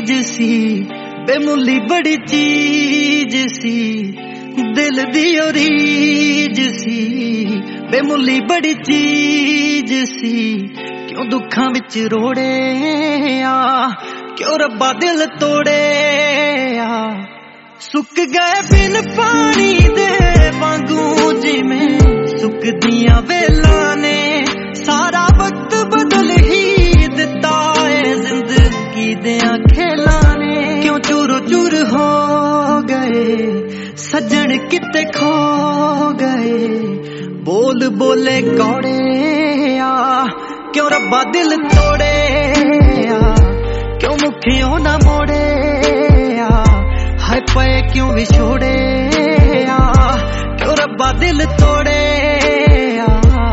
रीज सी बेमुल्ली बड़ी चीज सी दिल दी ओ रीज सी बेमुल्ली बड़ी चीज सी क्यों दुखां विच रोड़े आ क्यों रब्बा दिल तोड़े आ सुक गए बिन पानी दे वांगू जिवें सुकदियां वेलां ने सारा वक्त बदल ही दिता है जिंदगी दियां खेलां ने क्यों चूर चूर हो गए सजन किते खो गए बोल बोले कौड़े आ क्यों रब्बा दिल तोड़े आ क्यों मुखियों ना मोड़े आ हाय पे क्यों विछोड़े आ क्यों रब्बा दिल तोड़े आ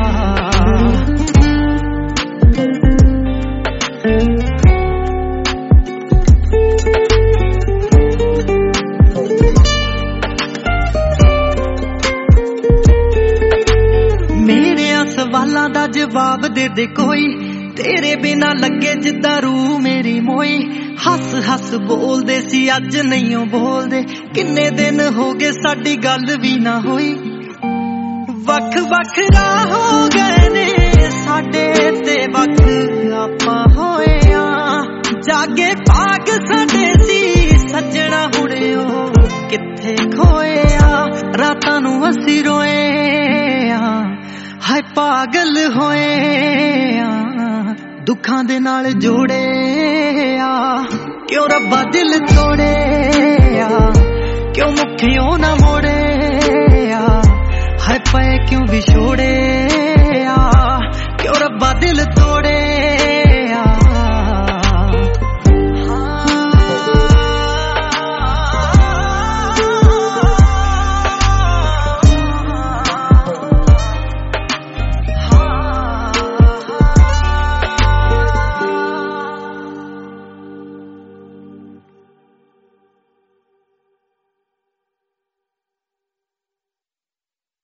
मेरे सवालां दा जवाब दे दे कोई तेरे बिना लगे जिद्दां रूह मेरी मोई हस हस बोलदे सी अज नहीं बोलदे किन्ने दिन हो गए साडी गल भी ना होई वख वख राह हो गए ने साडे ते वख आपां होए आ जागे भाग साडे सी सजना हुणे ओ किथे खोए आ रातां नूं असीं रोए आ हाय पागल होए आ दुखां दे नाल जोड़े आ क्यों रब्बा दिल तोड़े आ क्यों मुखियों ना